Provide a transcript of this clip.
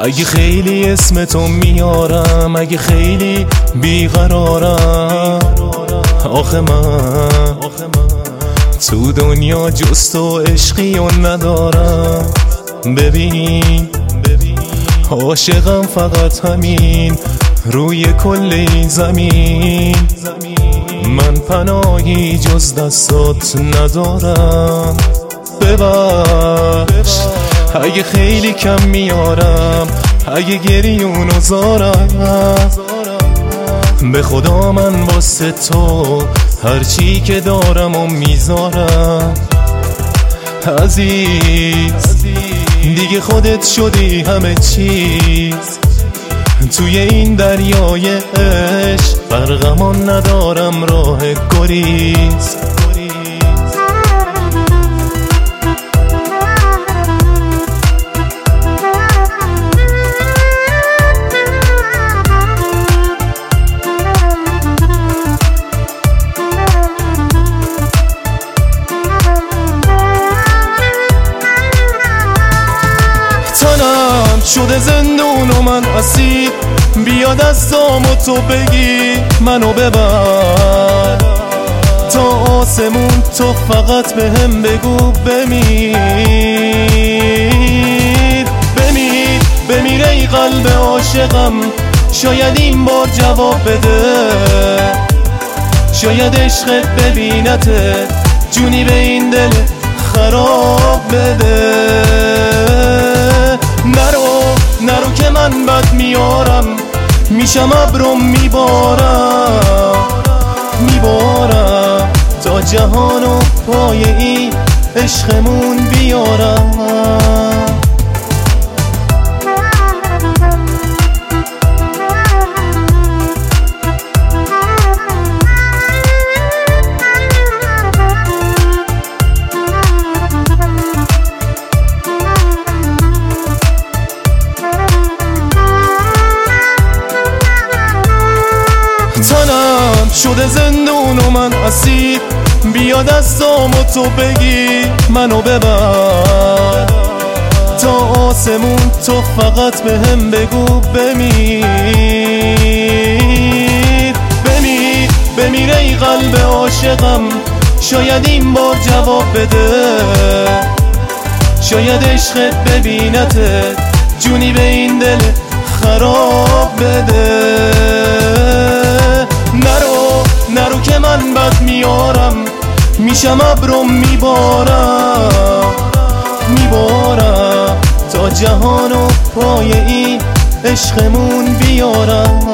اگه خیلی اسمتو میارم، اگه خیلی بیقرارم، آخه من تو دنیا جز تو عشقی و ندارم. ببین عاشقم فقط همین روی کل این زمین، من پناهی جز دستات ندارم. ببخش اگه خیلی کم میارم، اگه گریونو زارم، به خدا من واسه تو هرچی که دارم و میذارم. عزیز دیگه خودت شدی همه چیز، توی این دریای عشق غرقمان ندارم راه گریز. تنم شده زندون و من اسیر، بیا دستامو تو بگی منو ببر تا آسمون، تو فقط بهم بگو بمیر. بمیر بمیر ای قلب عاشقم، شاید این بار جواب بده، شاید عشقت ببینته جونی به این دل خراب بده. نرو که من بد میارم، میشم ابرم میبارم تا جهانو پای این عشقمون بیارم. تنم شده زندون و من اسیر، بیا دستامو تو بگی منو ببر تا آسمون، تو فقط بهم بگو بمیر. بمیر ای قلب عاشقم، شاید این بار جواب بده، شاید عشقت ببینته جونی به این دل خراب بده. نرو که من بد میارم، میشم ابرم میبارم تا جهانو پای این عشقمون بیارم.